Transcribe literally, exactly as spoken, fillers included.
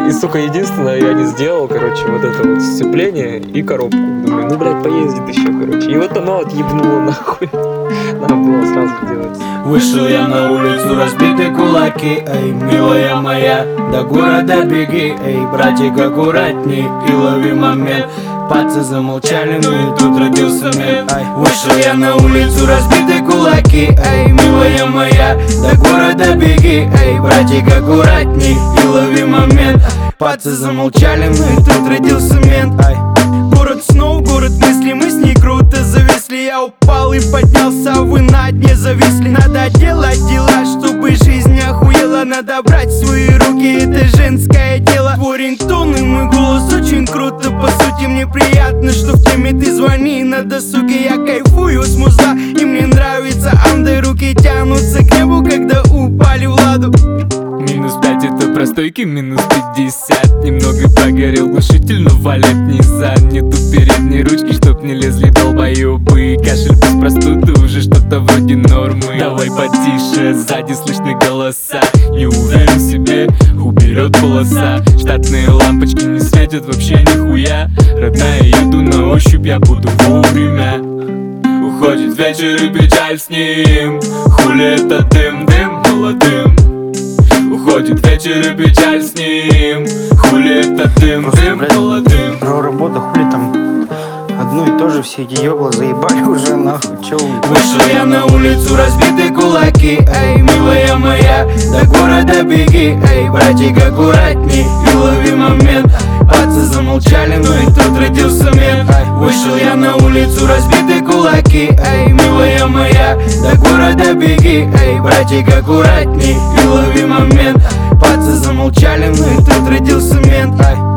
И, сука, единственное, я не сделал, короче, вот это вот сцепление и коробку. Думаю, ну, блядь, поездит еще, короче. И вот оно отъебнуло нахуй. Надо было сразу делать. Вышел я на улицу, разбиты кулаки. Эй, милая моя, до города беги. Эй, братик, аккуратней и лови момент. Пацы замолчали, ну и тут родился мент. Ай, вышел я на улицу, разбиты кулаки. Эй, милая моя, до города беги. Эй, братик, аккуратней и лови момент. Пацы замолчали, ну и тут родился мент. Ай, город снов, город мыслей, мы с ней круто зависли. Я упал и поднялся, а вы на дне зависли. Надо делать дела, чтобы жизнь не охуела. Надо брать в свои руки это женское тело. Твой рингтон и мой голос очень круто. По сути мне приятно, что в теме ты звони на досуге. Я кайфую с музла и мне нравится андай. Руки тянутся к небу, когда упали в ладу. Минус пять это простойки, минус пятьдесят. Немного погорел глушитель, но валит не зад. Нету передней ручки, чтоб не лезли долбоёбы. Кашель без простуды уже что-то вроде нормы. Давай потише, сзади слышны голоса. Не уверен в себе, уберет полоса. Штатные лампочки не светят вообще нихуя. Родная, еду на ощупь, я буду вовремя. Уходит вечер и печаль с ним. Хули это дым, дым молодым. Уходит вечер и печаль с ним. Хули это дым, Просто, дым блядь, молодым. про работу, хули там одно и то же, все эти ёбла заебали уже нахуй. Чё вы? Вышел я на улицу, разбиты кулаки. Эй, милая моя, до города беги. Эй, братик, аккуратней и лови момент. Пацы замолчали, но и тут родился мент. Вышел я на улицу, разбиты кулаки. Эй, милая моя, до города беги. Эй, братик, аккуратней и лови момент. Пацы замолчали, но и тут родился мент.